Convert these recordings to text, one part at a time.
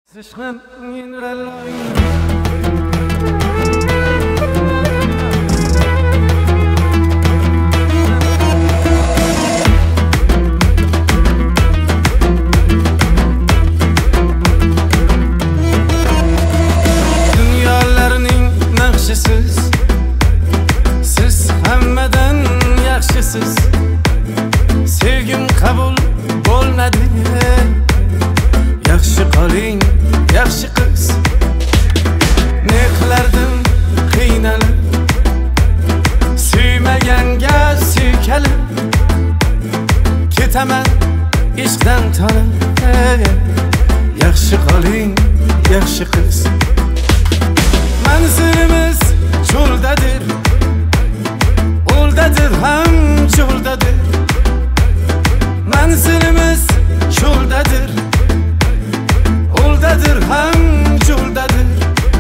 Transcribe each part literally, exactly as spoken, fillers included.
Dünyalarning naqshisiz, siz hammadan yaxshisiz. Sevgim qabul bo'lmadi. Yaxshi qoling, yaxshi qiz. Ne qilardim qiynalib, suymaganga suykalib. Ketaman ishqdan tonib. Yaxshi qoling, yaxshi qiz. Manzilimiz cho'ldadir, o'ldadir ham cho'ldadir. Manzilimiz cho'ldadir, o'ldadir ham cho'ldadir.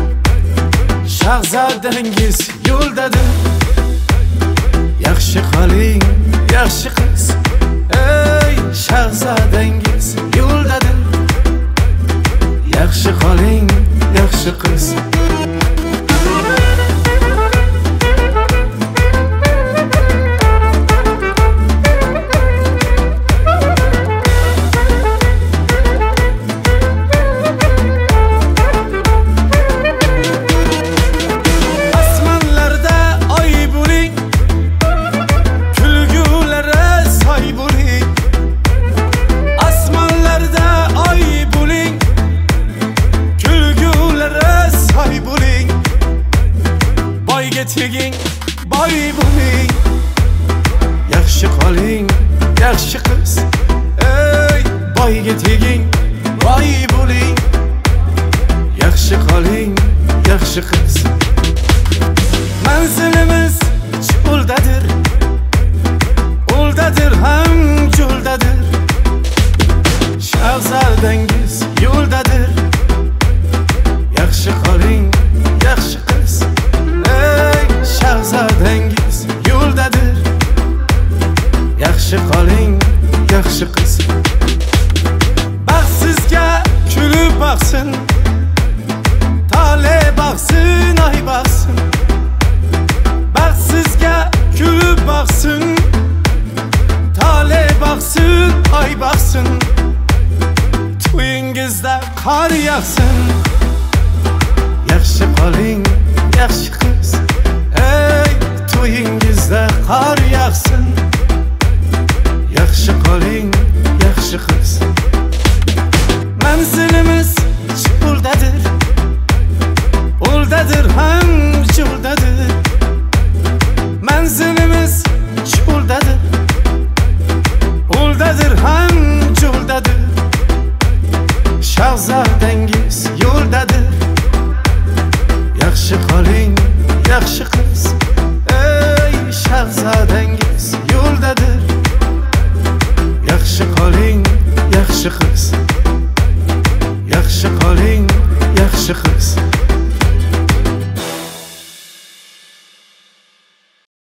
Shahzodangiz yo'ldadir. Yaxshi qoling, yaxshi qiz. Ey shahzodangiz yo'ldadir. Yaxshi qoling, yaxshi qiz. Teging boy bo'ling. Yaxshi qoling, yaxshi qiz. Ey boyga teging boy bo'ling. Yaxshi qoling, yaxshi qiz. Manzilimiz cho'ldadir, o'ldadir ham cho'ldadir. Shahzodangiz yo'ldadir. Yaxshi qoling, yaxshi qiz. Shahzodangiz yo'ldadir. Yaxshi qoling, yaxshi qiz. Baxtsizga kulib boqsin, tole boqsin, ay boqsin. Baxtsizga kulib boqsin, tole boqsin, ay boqsin. To'yingizda qor yog'sin. Yaxshi qoling, yaxshi qiz. Ey to'yingizda qor yog'sin. Yaxshi qoling, yaxshi qiz. Manzilimiz cho'ldadir, o'ldadir ham cho'ldadir. Manzilimiz cho'ldadir, o'ldadir ham cho'ldadir. Shahzodangiz yo'ldadir. Yaxshi qoling, yaxshi qiz. Ey shahzodangiz yo'ldadir. Yaxshi qoling, yaxshi qiz. Yaxshi qoling, yaxshi qiz.